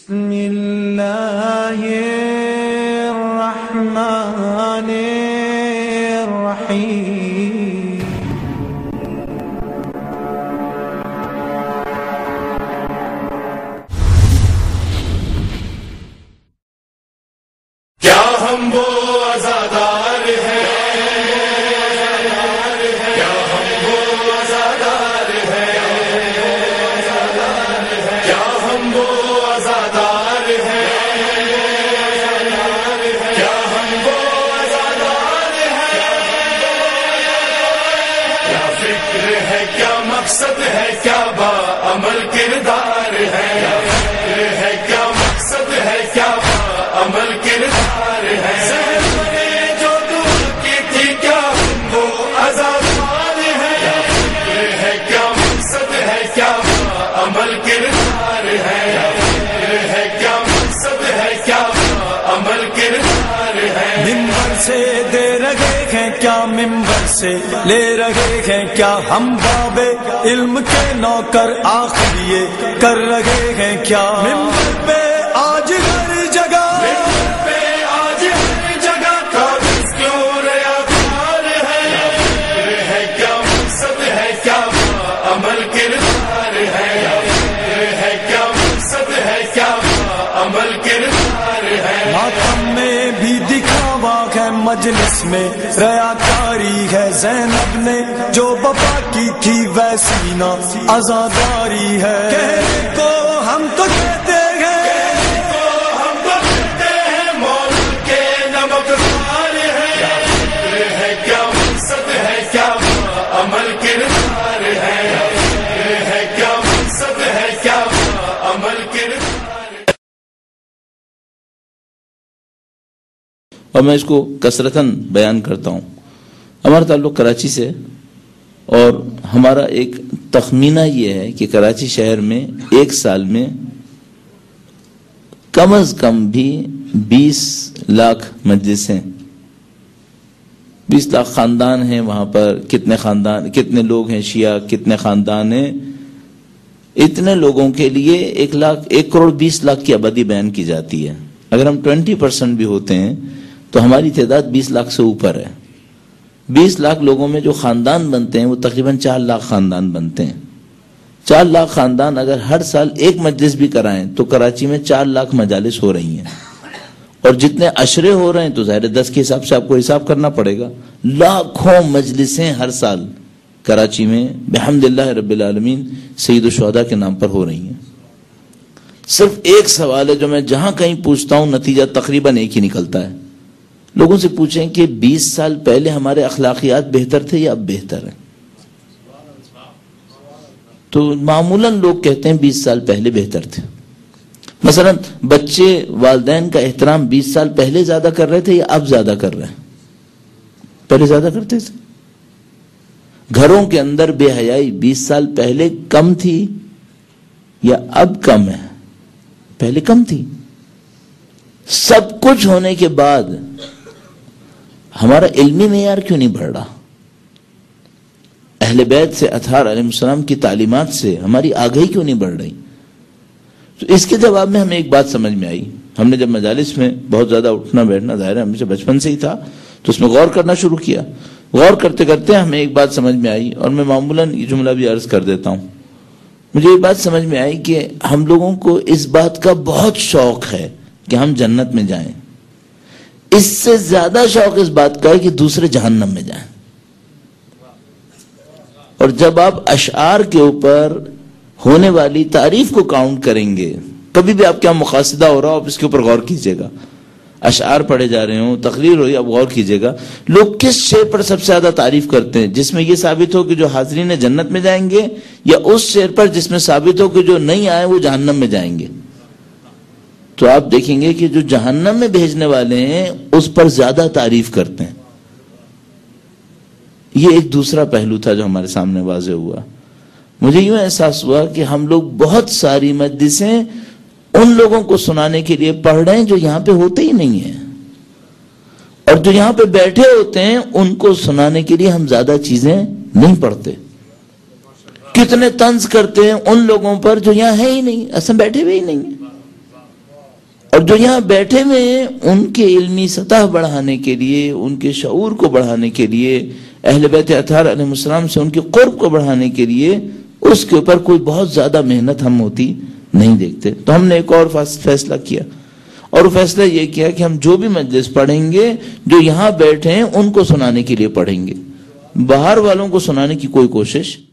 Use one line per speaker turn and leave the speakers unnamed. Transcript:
بسم اللہ الرحمن الرحیم
کیا ہم وہ عزادار ہیں، کیا ہم وہ عزادار ہیں، کیا ہم وہ عزادار ہیں، کیا ہم وہ عزادار ہیں، کیا فکر ہے، کیا مقصد ہے، کیا با عمل کردار ہے، کیا فکر ہے، کیا مقصد ہے، کیا با عمل کردار ہے، ذہن میں جو دور کی تھی کیا وہ عزادار ہے، کیا فکر ہے، کیا مقصد ہے، کیا با عمل کردار ہے، کیا فکر ہے، کیا مقصد ہے، کیا با عمل کردار ہے،
ممبر سے دے رہے ہیں کیا، ممبر سے لے رہے ہیں کیا، ہم باب علم کے نوکر آخریے کر رہے ہیں کیا، ممبر پہ آج ہر جگہ
پہ آج ہر جگہ قابض کیوں ریاکار ہے، کیا فکر ہے، کیا مقصد ہے، کیا با عمل کردار ہے، کیا فکر ہے، کیا مقصد ہے، کیا با عمل کردار ہے،
ماتم میں بھی دکھاوا ہے، مجلس میں ریاکاری ہے، زینب نے جو وفا کی تھی ویسی نہ عزاداری ہے، کہنے کو ہم تو کہتے ہیں
ہم تو کہتے ہیں مولا کے نمک خوار ہے، کیا فکر ہے، کیا مقصد ہے، کیا با عمل کردار ہے، کیا فکر ہے، کیا مقصد ہے، کیا با عمل کردار ہے۔
اور میں اس کو کثرتاً بیان کرتا ہوں، ہمارا تعلق کراچی سے، اور ہمارا ایک تخمینہ یہ ہے کہ کراچی شہر میں ایک سال میں کم از کم بھی 20 لاکھ مجلسیں، 20 لاکھ خاندان ہیں وہاں پر، کتنے لوگ ہیں شیعہ، کتنے خاندان ہیں، اتنے لوگوں کے لیے 1 کروڑ 20 لاکھ کی آبادی بیان کی جاتی ہے۔ اگر ہم 20% بھی ہوتے ہیں تو ہماری تعداد 20 لاکھ سے اوپر ہے۔ 20 لاکھ لوگوں میں جو خاندان بنتے ہیں وہ تقریباً 4 لاکھ خاندان بنتے ہیں۔ 4 لاکھ خاندان اگر ہر سال ایک مجلس بھی کرائیں تو کراچی میں 4 لاکھ مجالس ہو رہی ہیں، اور جتنے عشرے ہو رہے ہیں تو ظاہر 10 کے حساب سے آپ کو حساب کرنا پڑے گا، لاکھوں مجلسیں ہر سال کراچی میں بحمداللہ رب العالمین سید الشہداء کے نام پر ہو رہی ہیں۔ صرف ایک سوال ہے جو میں جہاں کہیں پوچھتا ہوں نتیجہ تقریباً ایک ہی نکلتا ہے۔ لوگوں سے پوچھیں کہ 20 سال پہلے ہمارے اخلاقیات بہتر تھے یا اب بہتر ہیں، تو معمولاً لوگ کہتے ہیں 20 سال پہلے بہتر تھے۔ مثلا بچے والدین کا احترام 20 سال پہلے زیادہ کر رہے تھے یا اب زیادہ کر رہے ہیں؟ پہلے زیادہ کرتے تھے۔ گھروں کے اندر بے حیائی 20 سال پہلے کم تھی یا اب کم ہے؟ پہلے کم تھی۔ سب کچھ ہونے کے بعد ہمارا علمی معیار کیوں نہیں بڑھ رہا؟ اہل بیت سے، اطہار علیہ السلام کی تعلیمات سے ہماری آگاہی کیوں نہیں بڑھ رہی؟ تو اس کے جواب میں ہمیں ایک بات سمجھ میں آئی۔ ہم نے جب مجالس میں بہت زیادہ اٹھنا بیٹھنا، ظاہر ہے ہمیں سے بچپن سے ہی تھا، تو اس میں غور کرنا شروع کیا۔ غور کرتے کرتے ہمیں ایک بات سمجھ میں آئی، اور میں معمولاً یہ جملہ بھی عرض کر دیتا ہوں۔ مجھے یہ بات سمجھ میں آئی کہ ہم لوگوں کو اس بات کا بہت شوق ہے کہ ہم جنت میں جائیں، اس سے زیادہ شوق اس بات کا ہے کہ دوسرے جہنم میں جائیں۔ اور جب آپ اشعار کے اوپر ہونے والی تعریف کو کاؤنٹ کریں گے، کبھی بھی آپ کے یہاں مقاصدہ ہو رہا ہو، آپ اس کے اوپر غور کیجئے گا، اشعار پڑھے جا رہے ہوں، تقریر ہوئی، آپ غور کیجئے گا لوگ کس شے پر سب سے زیادہ تعریف کرتے ہیں، جس میں یہ ثابت ہو کہ جو حاضرین جنت میں جائیں گے، یا اس شعر پر جس میں ثابت ہو کہ جو نہیں آئے وہ جہنم میں جائیں گے؟ تو آپ دیکھیں گے کہ جو جہنم میں بھیجنے والے ہیں اس پر زیادہ تعریف کرتے ہیں۔ یہ ایک دوسرا پہلو تھا جو ہمارے سامنے واضح ہوا۔ مجھے یوں احساس ہوا کہ ہم لوگ بہت ساری مجلسیں ان لوگوں کو سنانے کے لیے پڑھ رہے ہیں جو یہاں پہ ہوتے ہی نہیں ہیں، اور جو یہاں پہ بیٹھے ہوتے ہیں ان کو سنانے کے لیے ہم زیادہ چیزیں نہیں پڑھتے۔ کتنے طنز کرتے ہیں ان لوگوں پر جو یہاں ہے ہی نہیں، اصل بیٹھے ہوئے ہی نہیں ہیں۔ جو یہاں بیٹھے ہوئے ان کے علمی سطح بڑھانے کے لیے، ان کے شعور کو بڑھانے کے لیے، اہل بیت اطہار علیہ السلام سے ان کے قرب کو بڑھانے کے لیے اس کے اوپر کوئی بہت زیادہ محنت ہم ہوتی نہیں دیکھتے. تو ہم نے ایک اور فیصلہ کیا، اور وہ فیصلہ یہ کیا کہ ہم جو بھی مجلس پڑھیں گے جو یہاں بیٹھے ہیں ان کو سنانے کے لیے پڑھیں گے، باہر والوں کو سنانے کی کوئی کوشش